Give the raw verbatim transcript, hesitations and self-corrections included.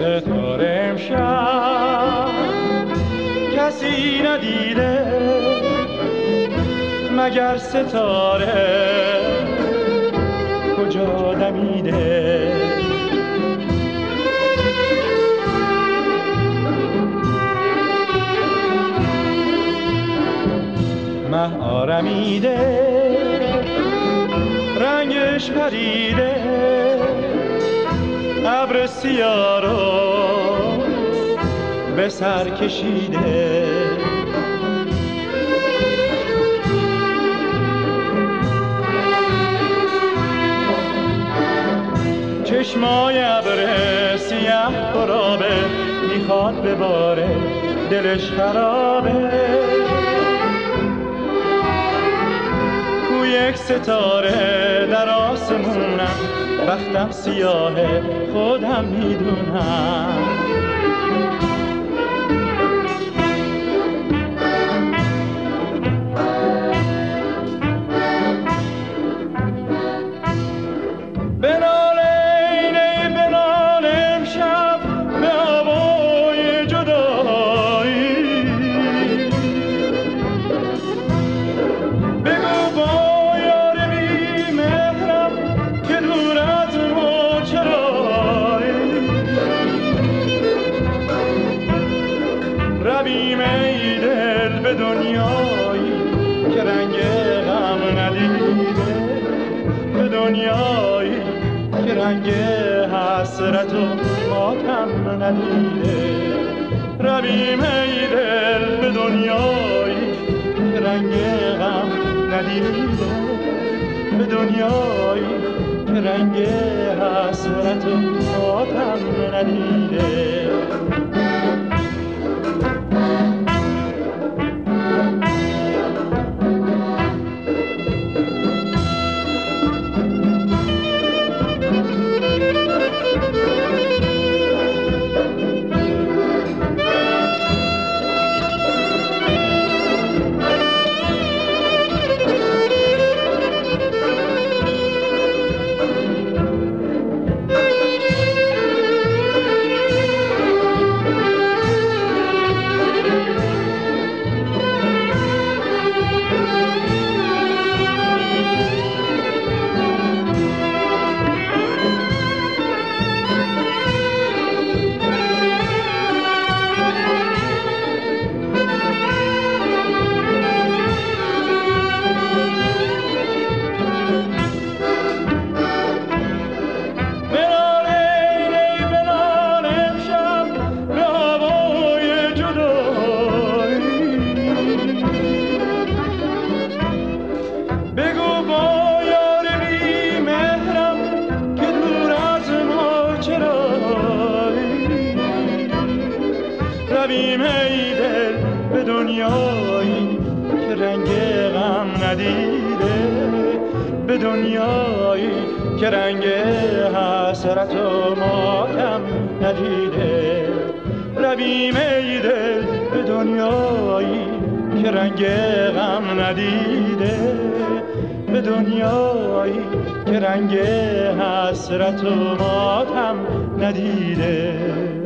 ستاره امشب کسی ندیده مگر ستاره کجا دمیده. مه آرمیده رنگش پریده ابر سیاه رو به سر کشیده. چشمای ابر سیاه پرابه میخواد بباره دلش خرابه. کو یک ستاره در آسمونم بختم سیاهه خودم میدونم. رویم ای دل به دنیایی که رنگ غم ندیده، به دنیایی که رنگ حسرت و ماتم ندیده. رویم ای دل به دنیایی که رنگ غم ندیده، به دنیایی که رنگ حسرت و ماتم ندیده. رویم ای دل به دنیایی که رنگ غم ندیده، به دنیایی که رنگ حسرت و ماتم ندیده. رویم ای دل به دنیایی که رنگ غم ندیده، به دنیایی که رنگ حسرت و ماتم ندیده.